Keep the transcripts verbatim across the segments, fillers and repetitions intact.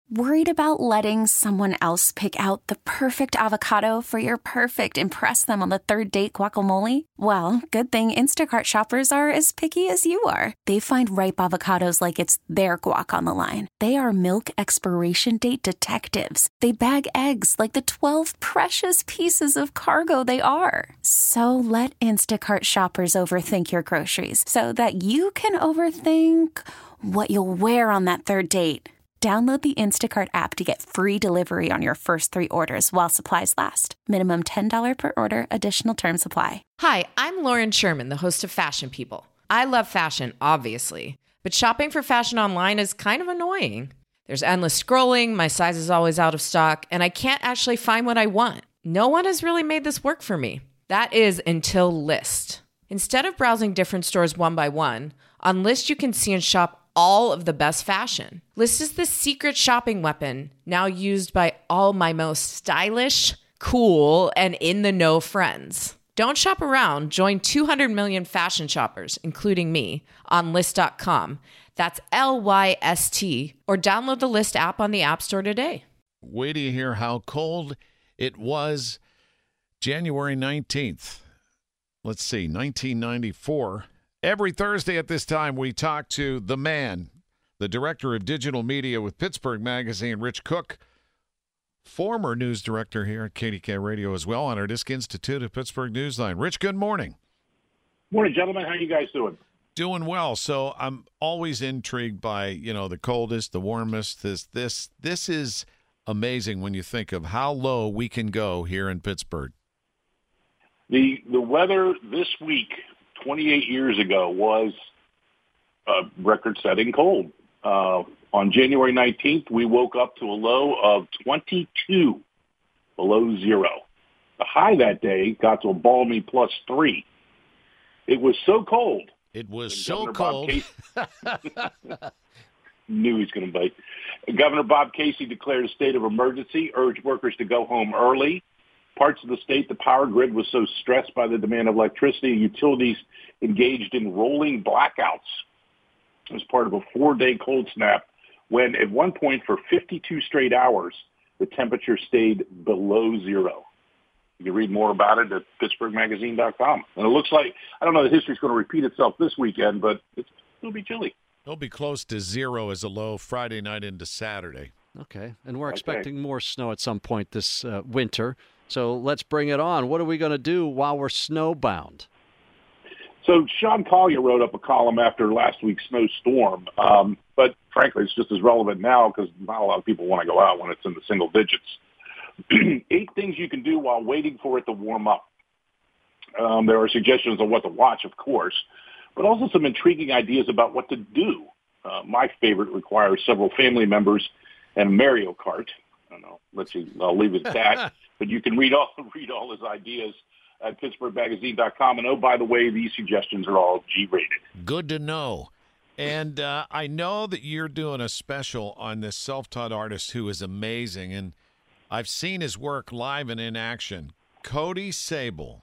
Worried about letting someone else pick out the perfect avocado for your perfect impress them on the third date guacamole? Well, good thing Instacart shoppers are as picky as you are. They find ripe avocados like it's their guac on the line. They are milk expiration date detectives. They bag eggs like the twelve precious pieces of cargo they are. So let Instacart shoppers overthink your groceries so that you can overthink what you'll wear on that third date. Download the Instacart app to get free delivery on your first three orders while supplies last. Minimum ten dollars per order. Additional terms apply. Hi, I'm Lauren Sherman, the host of Fashion People. I love fashion, obviously, but shopping for fashion online is kind of annoying. There's endless scrolling, my size is always out of stock, and I can't actually find what I want. No one has really made this work for me. That is until Lyst. Instead of browsing different stores one by one, on Lyst you can see and shop all of the best fashion. Lyst is the secret shopping weapon now used by all my most stylish, cool, and in-the-know friends. Don't shop around. Join two hundred million fashion shoppers, including me, on Lyst dot com. That's L Y S T. Or download the Lyst app on the App Store today. Wait till you hear how cold it was January nineteenth. Let's see, nineteen ninety-four. Every Thursday at this time, we talk to the man, the director of digital media with Pittsburgh Magazine, Rich Cook, former news director here at K D K Radio as well, on our Disk Institute of Pittsburgh Newsline. Rich, good morning. Morning, gentlemen. How you guys doing? Doing well. So I'm always intrigued by, you know, the coldest, the warmest. This, this, this is amazing when you think of how low we can go here in Pittsburgh. The the weather this week, twenty-eight years ago, was uh, record-setting cold. Uh, on January nineteenth, we woke up to a low of twenty-two, below zero. The high that day got to a balmy plus three. It was so cold. It was and so Governor cold. Casey, knew he was going to bite. Governor Bob Casey declared a state of emergency, urged workers to go home early. Parts of the state, the power grid was so stressed by the demand of electricity, utilities engaged in rolling blackouts as part of a four-day cold snap when, at one point, for fifty-two straight hours, the temperature stayed below zero. You can read more about it at Pittsburgh Magazine dot com. And it looks like, I don't know if history's going to repeat itself this weekend, but it's, it'll be chilly. It'll be close to zero as a low Friday night into Saturday. Okay, and we're Okay. expecting more snow at some point this uh, winter. So let's bring it on. What are we going to do while we're snowbound? So Sean Collier wrote up a column after last week's snowstorm, um, but frankly, it's just as relevant now because not a lot of people want to go out when it's in the single digits. Eight things you can do while waiting for it to warm up. Um, there are suggestions on what to watch, of course, but also some intriguing ideas about what to do. Uh, my favorite requires several family members and a Mario Kart. I don't know. Let's see. I'll leave it at that. But you can read all read all his ideas at Pittsburgh Magazine dot com. And, oh, by the way, these suggestions are all G-rated. Good to know. And uh, I know that you're doing a special on this self-taught artist who is amazing, and I've seen his work live and in action. Cody Sable.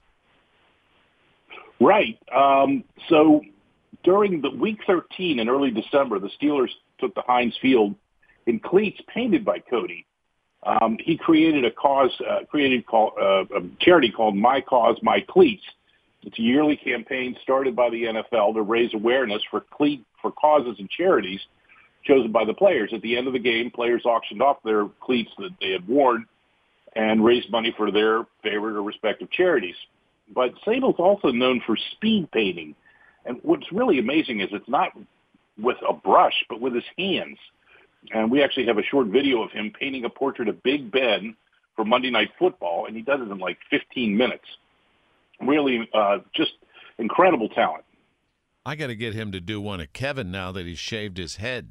Right. Um, so during the week thirteen in early December, the Steelers took to Heinz Field in cleats painted by Cody. Um, he created a cause, uh, created call, uh, a charity called My Cause, My Cleats. It's a yearly campaign started by the N F L to raise awareness for cleat for causes and charities chosen by the players. At the end of the game, players auctioned off their cleats that they had worn and raised money for their favorite or respective charities. But Sable's also known for speed painting. And what's really amazing is it's not with a brush, but with his hands. And we actually have a short video of him painting a portrait of Big Ben for Monday Night Football, and he does it in like fifteen minutes. Really uh, just incredible talent. I got to get him to do one of Kevin now that he's shaved his head.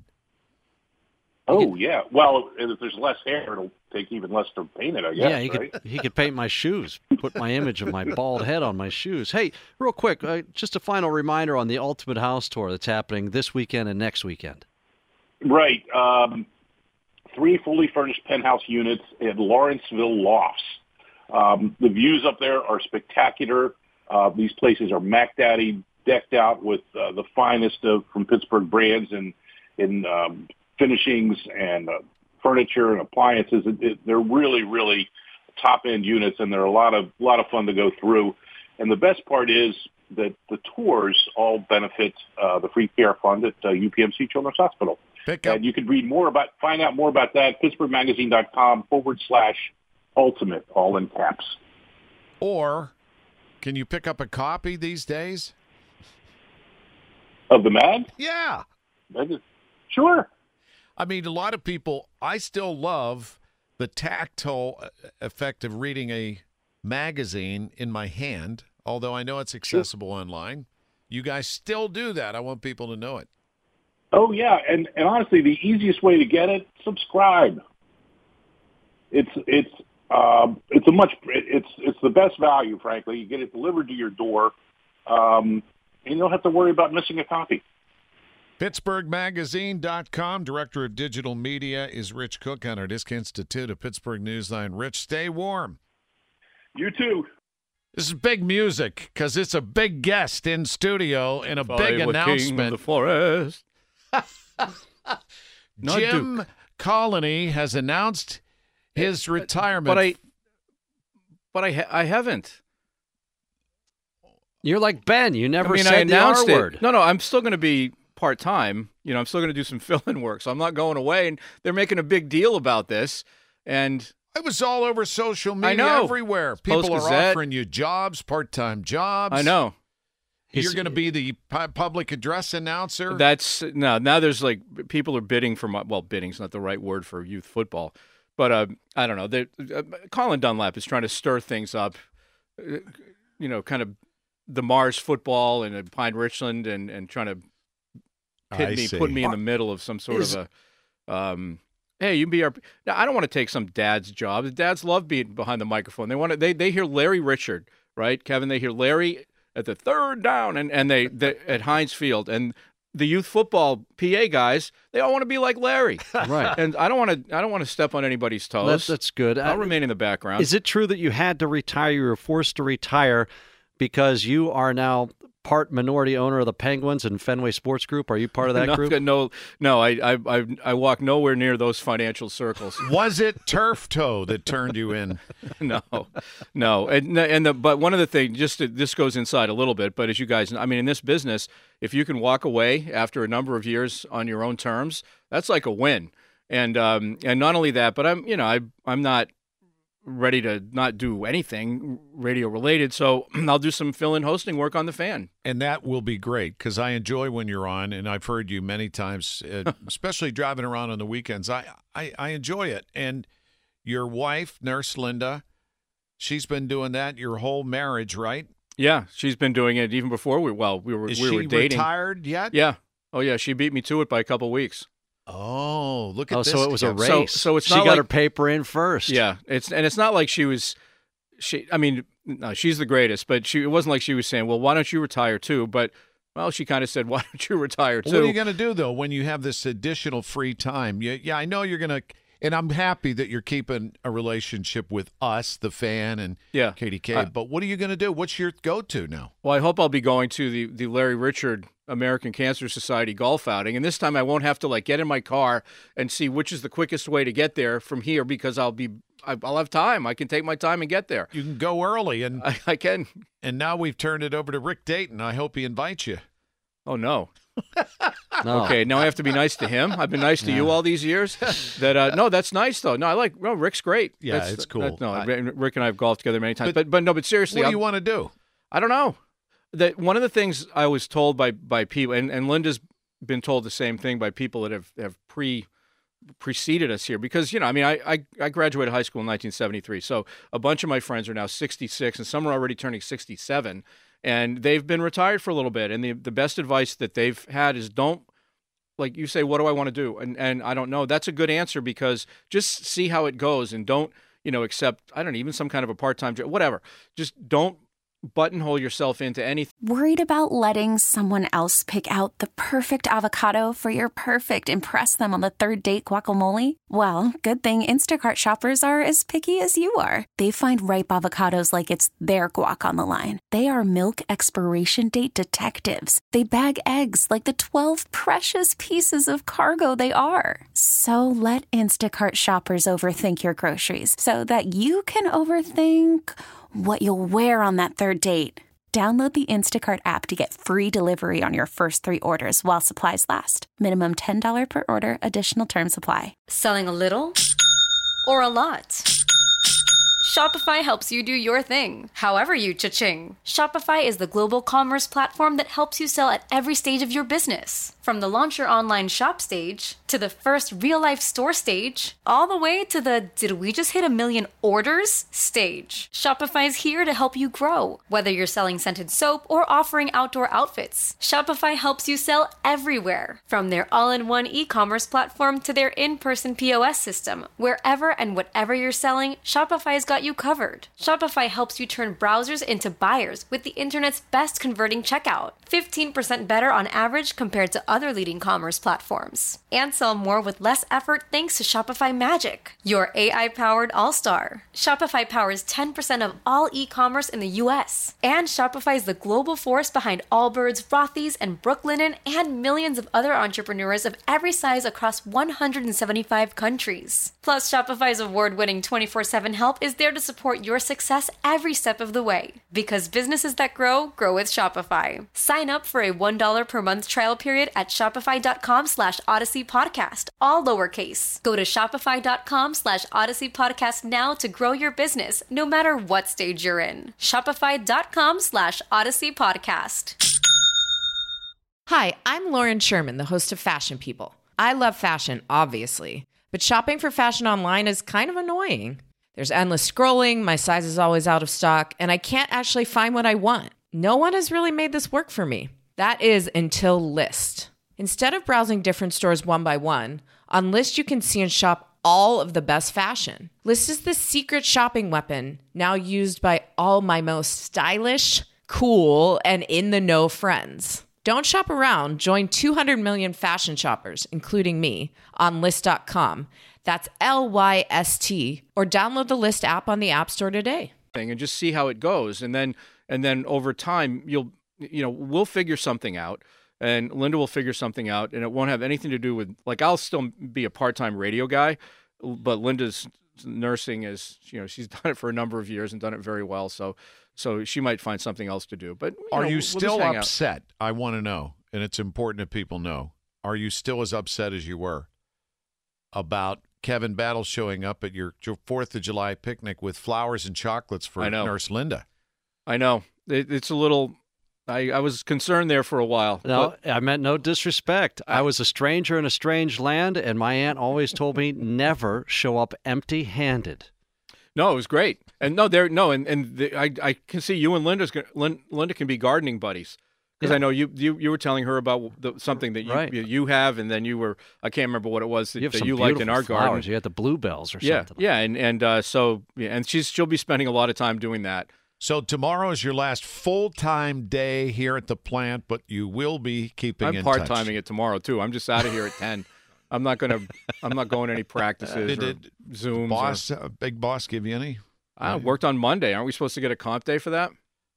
Oh, yeah. Well, if there's less hair, it'll take even less to paint it, I guess, Yeah, he right? could he could paint my shoes, put my image of my bald head on my shoes. Hey, real quick, uh, just a final reminder on the Ultimate House Tour that's happening this weekend and next weekend. Right. Um, three fully furnished penthouse units at Lawrenceville Lofts. Um, the views up there are spectacular. Uh, these places are Mac Daddy decked out with uh, the finest of from Pittsburgh brands and in um, finishings and uh, furniture and appliances. It, it, they're really, really top-end units, and they're a lot of, lot of fun to go through. And the best part is that the tours all benefit uh, the free care fund at uh, U P M C Children's Hospital. Pick up. And you can read more about, find out more about that, pittsburghmagazine.com forward slash ultimate, all in caps. Or can you pick up a copy these days? Of the mag? Yeah. Sure. I mean, a lot of people, I still love the tactile effect of reading a magazine in my hand, although I know it's accessible sure. online. You guys still do that. I want people to know it. Oh, yeah. And, and honestly, the easiest way to get it, subscribe. It's, it's, um, it's a much, it's, it's the best value, frankly. You get it delivered to your door. Um, and you don't have to worry about missing a copy. Pittsburgh Magazine dot com. Director of Digital Media is Rich Cook on our Disc Institute of Pittsburgh Newsline. Rich, stay warm. You too. This is big music because it's a big guest in studio and a if big I were announcement. King of the forest. Jim Duke. Colony has announced his retirement. But I, but I, ha- I haven't. You're like Ben. You never I mean, said I announced the R it. word. No, no, I'm still going to be part-time. You know, I'm still going to do some fill-in work, so I'm not going away. And they're making a big deal about this. And it was all over social media I know. everywhere. People are Post-Gazette. offering you jobs, part-time jobs. I know. You're going to be the pu- public address announcer. That's no. Now there's like people are bidding for my. Well, bidding's not the right word for youth football, but uh, I don't know. They, uh, Colin Dunlap is trying to stir things up. Uh, you know, kind of the Mars football and uh, Pine Richland, and, and trying to pit I me, see. put me in the middle of some sort Is- of a. Um, hey, you can be our. Now, I don't want to take some dad's job. The dads love being behind the microphone. They want to. They they hear Larry Richard, right, Kevin? They hear Larry at the third down, and and they, they at Heinz Field, and the youth football P A guys, they all want to be like Larry, Right. and I don't want to. I don't want to step on anybody's toes. That's, that's good. I'll Uh, remain in the background. Is it true that you had to retire? You were forced to retire because you are now part minority owner of the Penguins and Fenway Sports Group? Are you part of that no, group? No, no. I, I, I, I walk nowhere near those financial circles. Was it Turf Toe that turned you in? no, no. And and the but one of the things, just to, this goes inside a little bit, but as you guys, I mean, in this business, if you can walk away after a number of years on your own terms, that's like a win. And um and not only that, but I'm you know I I'm not ready to not do anything radio related, so I'll do some fill-in hosting work on the Fan. And that will be great because I enjoy when you're on, and I've heard you many times, uh, especially driving around on the weekends. I, I, I enjoy it. And your wife, Nurse Linda, she's been doing that your whole marriage, right? Yeah, she's been doing it even before we well we were Is we she were dating. retired yet? Yeah. Oh yeah, she beat me to it by a couple weeks. Oh, look at Oh, this. so it was a Kev. race. So- so it's she not got like- her paper in first. Yeah, it's and it's not like she was, she. I mean, no, she's the greatest, but she. It wasn't like she was saying, "Well, why don't you retire too?" But well, she kind of said, "Why don't you retire too?" What are you going to do, though, when you have this additional free time? Yeah, yeah I know you're going to, and I'm happy that you're keeping a relationship with us, the Fan, and Yeah. K D K, Uh, but what are you going to do? What's your go-to now? Well, I hope I'll be going to the the Larry Richard American Cancer Society golf outing, and this time I won't have to like get in my car and see which is the quickest way to get there from here because I'll be I- I'll have time. I can take my time and get there. You can go early, and I, I can. and now we've turned it over to Rick Dayton. I hope he invites you. Oh no. No. Okay, now I have to be nice to him. I've been nice to you all these years. That uh, no, that's nice though. No, I like. No, Rick's great. Yeah, That's- it's cool. that- no, I- Rick and I have golfed together many times. But- But but, no, but seriously, What do I'm- you want to do? I don't know. That one of the things I was told by by people, and, and Linda's been told the same thing by people that have have pre preceded us here, because you know, I mean, I, I I graduated high school in nineteen seventy-three, so a bunch of my friends are now sixty-six, and some are already turning sixty-seven, and they've been retired for a little bit. And the the best advice that they've had is don't. Like you say, what do I want to do? And and I don't know. That's a good answer because just see how it goes and don't, you know, accept, I don't know, even some kind of a part-time job, whatever. Just don't buttonhole yourself into anything. Worried about letting someone else pick out the perfect avocado for your perfect impress them on the third date guacamole? Well, good thing Instacart shoppers are as picky as you are. They find ripe avocados like it's their guac on the line. They are milk expiration date detectives. They bag eggs like the twelve precious pieces of cargo they are. So let Instacart shoppers overthink your groceries so that you can overthink what you'll wear on that third date. Download the Instacart app to get free delivery on your first three orders while supplies last. Minimum ten dollars per order. Additional terms apply. Selling a little or a lot? Shopify helps you do your thing, however you cha-ching. Shopify is the global commerce platform that helps you sell at every stage of your business. From the launch your online shop stage, to the first real-life store stage, all the way to the did we just hit a million orders stage. Shopify's here to help you grow. Whether you're selling scented soap or offering outdoor outfits, Shopify helps you sell everywhere. From their all-in-one e-commerce platform to their in-person P O S system, wherever and whatever you're selling, Shopify's got you covered. Shopify helps you turn browsers into buyers with the internet's best converting checkout. fifteen percent better on average compared to other leading commerce platforms. And sell more with less effort thanks to Shopify Magic, your A I-powered all-star. Shopify powers ten percent of all e-commerce in the U S. And Shopify is the global force behind Allbirds, Rothy's, and Brooklinen, and millions of other entrepreneurs of every size across one hundred seventy-five countries. Plus, Shopify's award-winning twenty-four seven help is there to support your success every step of the way. Because businesses that grow, grow with Shopify. Sign up for a one dollar per month trial period at shopify.com slash Odyssey Podcast, all lowercase. Go to shopify.com slash Odyssey Podcast now to grow your business, no matter what stage you're in. Shopify.com slash Odyssey Podcast. Hi, I'm Lauren Sherman, the host of Fashion People. I love fashion, obviously, but shopping for fashion online is kind of annoying. There's endless scrolling, my size is always out of stock, and I can't actually find what I want. No one has really made this work for me. That is until Lyst. Instead of browsing different stores one by one, on Lyst you can see and shop all of the best fashion. Lyst is the secret shopping weapon now used by all my most stylish, cool, and in-the-know friends. Don't shop around. Join two hundred million fashion shoppers, including me, on Lyst dot com. That's L Y S T, or download the Lyst app on the App Store today. And just see how it goes, and then and then over time you'll you know we'll figure something out, and Linda will figure something out, and it won't have anything to do with, like, I'll still be a part-time radio guy, but Linda's nursing is, you know, she's done it for a number of years and done it very well, so so she might find something else to do. But you are know, you we'll still just hang upset? I want to know, and it's important that people know. Are you still as upset as you were about Kevin Battle showing up at your fourth of July picnic with flowers and chocolates for Nurse Linda? I know. It, it's a little... I, I was concerned there for a while. No, I meant no disrespect. I, I was a stranger in a strange land, and my aunt always told me never show up empty-handed. No, it was great. And no, there, no, and and the, I I can see you and Linda's Linda, Linda can be gardening buddies, because yeah. I know you, you you were telling her about the, something that you, right. you you have, and then you were I can't remember what it was that you, that you liked in our flowers. garden. You had the bluebells or yeah, something. Yeah, and and uh, so yeah, and she's she'll be spending a lot of time doing that. So tomorrow is your last full-time day here at the plant, but you will be keeping I'm in part-timing touch. it tomorrow too. I'm just out of here at ten. I'm not gonna. I'm not going to any practices Did, or did Zooms. Boss, or, uh, big boss, give you any? I worked on Monday. Aren't we supposed to get a comp day for that?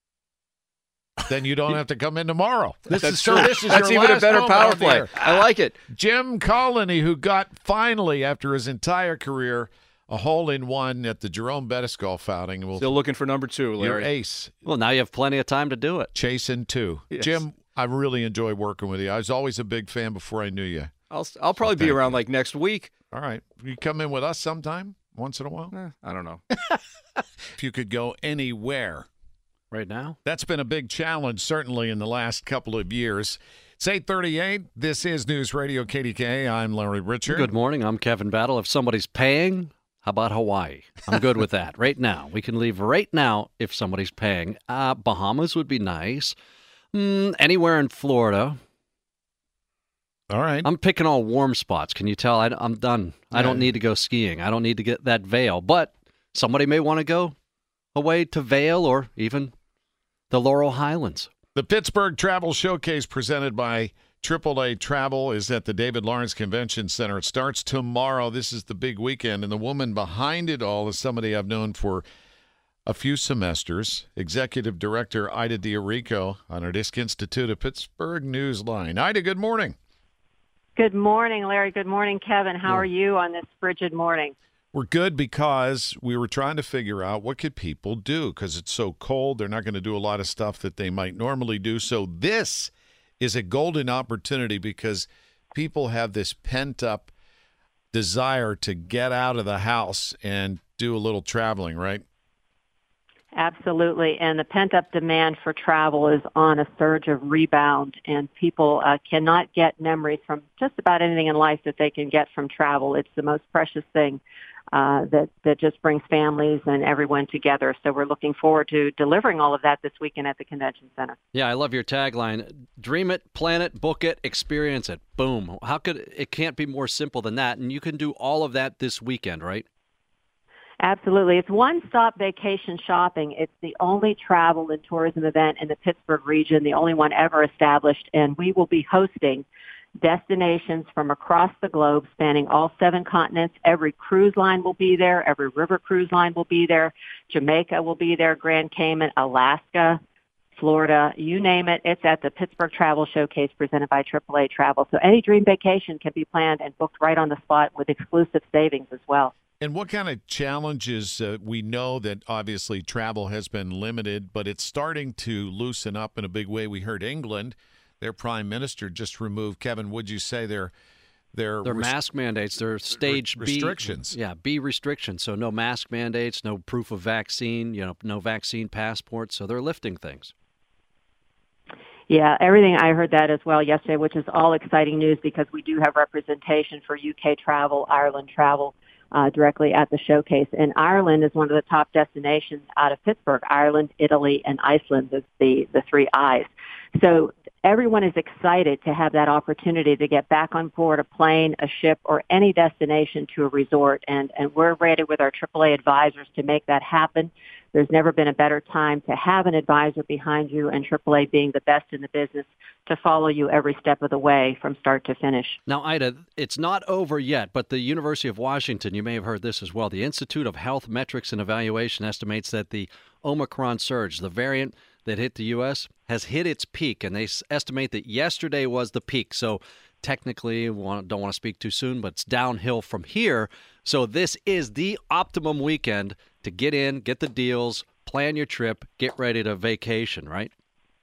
Then you don't have to come in tomorrow. This That's is true. so. This is That's your even a last better home power out play. there. I like it. Jim Colony, who got finally after his entire career a hole in one at the Jerome Bettis golf outing. We'll, Still looking for number two, Larry. Your ace. Well, now you have plenty of time to do it. Chasing two. Yes. Jim, I really enjoy working with you. I was always a big fan before I knew you. I'll I'll probably So be thank around you. like next week. All right. You come in with us sometime, once in a while? Eh, I don't know. If you could go anywhere. Right now? That's been a big challenge, certainly, in the last couple of years. It's eight thirty-eight. This is News Radio K D K A. I'm Larry Richard. Good morning. I'm Kevin Battle. If somebody's paying, how about Hawaii? I'm good with that. Right now. We can leave right now if somebody's paying. Uh, Bahamas would be nice. Mm, anywhere in Florida. All right. I'm picking all warm spots. Can you tell? I, I'm done. I don't need to go skiing. I don't need to get that Vail. But somebody may want to go away to Vail or even The Laurel Highlands. The Pittsburgh Travel Showcase presented by triple A Travel is at the David Lawrence Convention Center. It starts tomorrow. This is the big weekend, and the woman behind it all is somebody I've known for a few semesters, Executive Director Ida D'Erico on our Disc Institute of Pittsburgh Newsline. Ida, good morning. Good morning, Larry. Good morning, Kevin. How are you on this frigid morning? We're good because we were trying to figure out what could people do because it's so cold. They're not going to do a lot of stuff that they might normally do. So this is a golden opportunity because people have this pent-up desire to get out of the house and do a little traveling, right? Absolutely. And the pent-up demand for travel is on a surge of rebound, and people uh, cannot get memories from just about anything in life that they can get from travel. It's the most precious thing uh, that, that just brings families and everyone together. So we're looking forward to delivering all of that this weekend at the Convention Center. Yeah, I love your tagline. Dream it, plan it, book it, experience it. Boom. How could it can't be more simple than that? And you can do all of that this weekend, right? Absolutely. It's one-stop vacation shopping. It's the only travel and tourism event in the Pittsburgh region, the only one ever established, and we will be hosting destinations from across the globe spanning all seven continents. Every cruise line will be there. Every river cruise line will be there. Jamaica will be there, Grand Cayman, Alaska, Florida, you name it. It's at the Pittsburgh Travel Showcase presented by triple A Travel. So any dream vacation can be planned and booked right on the spot with exclusive savings as well. And what kind of challenges? Uh, we know that obviously travel has been limited, but it's starting to loosen up in a big way. We heard England, their prime minister just removed, Kevin, would you say their their Their rest- mask mandates, their stage re- B restrictions. Yeah, B restrictions. So no mask mandates, no proof of vaccine, you know, no vaccine passports. So they're lifting things. Yeah, everything. I heard that as well yesterday, which is all exciting news because we do have representation for U K travel, Ireland travel, Uh, directly at the showcase. And Ireland is one of the top destinations out of Pittsburgh. Ireland, Italy, and Iceland is the, the three I's. So everyone is excited to have that opportunity to get back on board a plane, a ship, or any destination to a resort. And, and we're ready with our triple A advisors to make that happen. There's never been a better time to have an advisor behind you, and triple A being the best in the business to follow you every step of the way from start to finish. Now, Ida, it's not over yet, but the University of Washington, you may have heard this as well, the Institute of Health Metrics and Evaluation estimates that the Omicron surge, the variant that hit the U S, has hit its peak, and they estimate that yesterday was the peak. So technically, don't want to speak too soon, but it's downhill from here. So this is the optimum weekend to get in, get the deals, plan your trip, get ready to vacation, right?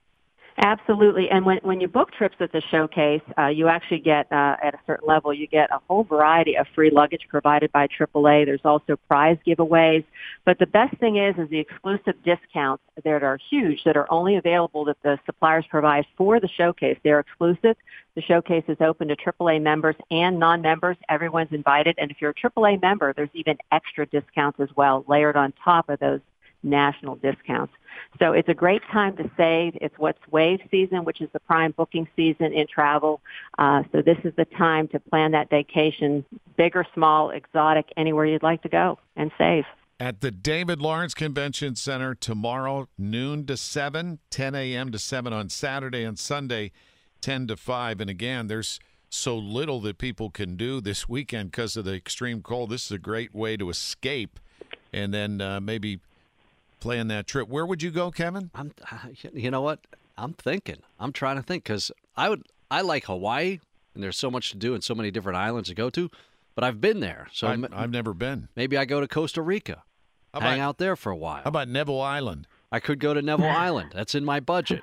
Absolutely. And when, when you book trips at the showcase, uh, you actually get, uh, at a certain level, you get a whole variety of free luggage provided by triple A. There's also prize giveaways. But the best thing is, is the exclusive discounts that are huge, that are only available that the suppliers provide for the showcase. They're exclusive. The showcase is open to triple A members and non-members. Everyone's invited. And if you're a triple A member, there's even extra discounts as well, layered on top of those national discounts. So it's a great time to save. It's what's wave season, which is the prime booking season in travel. Uh, so this is the time to plan that vacation, big or small, exotic, anywhere you'd like to go and save. At the David Lawrence Convention Center tomorrow, noon to seven, ten a.m. to seven on Saturday and Sunday, ten to five. And again, there's so little that people can do this weekend because of the extreme cold. This is a great way to escape and then uh, maybe plan that trip. Where would you go, Kevin? I'm, you know what? I'm thinking. I'm trying to think because I would. I like Hawaii, and there's so much to do and so many different islands to go to. But I've been there, so I've, I've never been. Maybe I go to Costa Rica, how hang about, out there for a while. How about Neville Island? I could go to Neville Island. That's in my budget.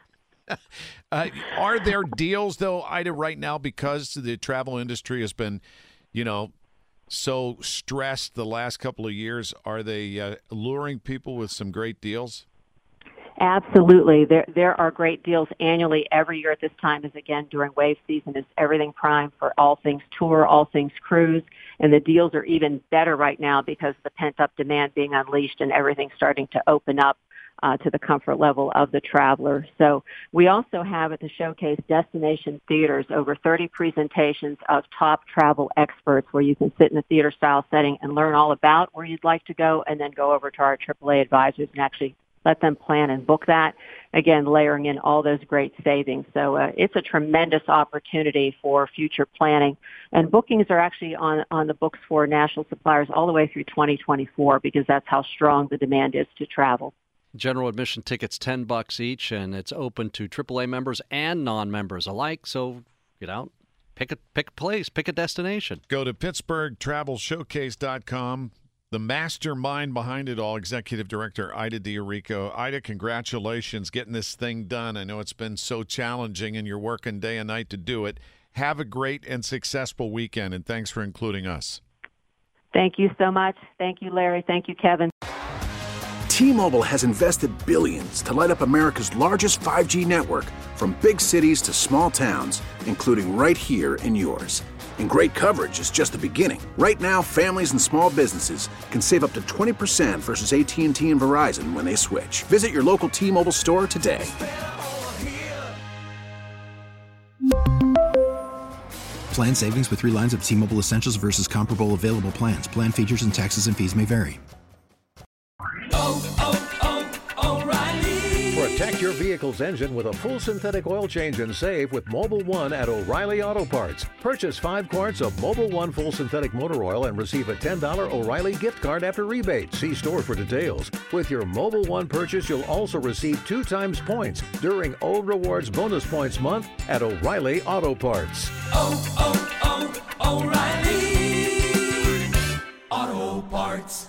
uh, are there deals though, Ida, right now because the travel industry has been, you know, so stressed the last couple of years? Are they uh, luring people with some great deals? Absolutely. There there are great deals annually every year at this time, as again during wave season is everything prime for all things tour, all things cruise, and the deals are even better right now because the pent-up demand being unleashed and everything starting to open up uh, to the comfort level of the traveler. So we also have at the showcase destination theaters, over thirty presentations of top travel experts where you can sit in a theater-style setting and learn all about where you'd like to go and then go over to our triple A advisors and actually let them plan and book that. Again, layering in all those great savings. So uh, it's a tremendous opportunity for future planning. And bookings are actually on, on the books for national suppliers all the way through twenty twenty-four because that's how strong the demand is to travel. General admission tickets, ten bucks each, and it's open to triple A members and non-members alike. So get out, pick a, pick a place, pick a destination. Go to Pittsburgh Travel Showcase dot com. The mastermind behind it all, Executive Director Ida D'Erico. Ida, congratulations getting this thing done. I know it's been so challenging, and you're working day and night to do it. Have a great and successful weekend, and thanks for including us. Thank you so much. Thank you, Larry. Thank you, Kevin. T-Mobile has invested billions to light up America's largest five G network, from big cities to small towns, including right here in yours. And great coverage is just the beginning. Right now, families and small businesses can save up to twenty percent versus A T and T and Verizon when they switch. Visit your local T-Mobile store today. Plan savings with three lines of T-Mobile Essentials versus comparable available plans. Plan features and taxes and fees may vary. Oh, oh, oh, O'Reilly. Protect your vehicle's engine with a full synthetic oil change and save with Mobil one at O'Reilly Auto Parts. Purchase five quarts of Mobil one full synthetic motor oil and receive a ten dollars O'Reilly gift card after rebate. See store for details. With your Mobil one purchase, you'll also receive two times points during O Rewards Bonus Points Month at O'Reilly Auto Parts. Oh, oh, oh, O'Reilly Auto Parts.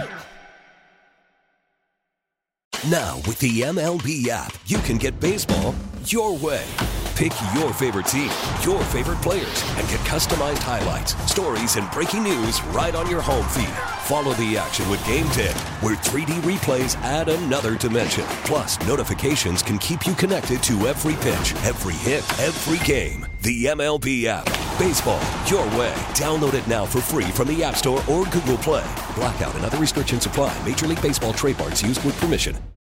Now, with the M L B app, you can get baseball your way. Pick your favorite team, your favorite players, and get customized highlights, stories, and breaking news right on your home feed. Follow the action with Game Day, where three D replays add another dimension. Plus, notifications can keep you connected to every pitch, every hit, every game. The M L B app. Baseball your way. Download it now for free from the App Store or Google Play. Blackout and other restrictions apply. Major League Baseball trademarks used with permission.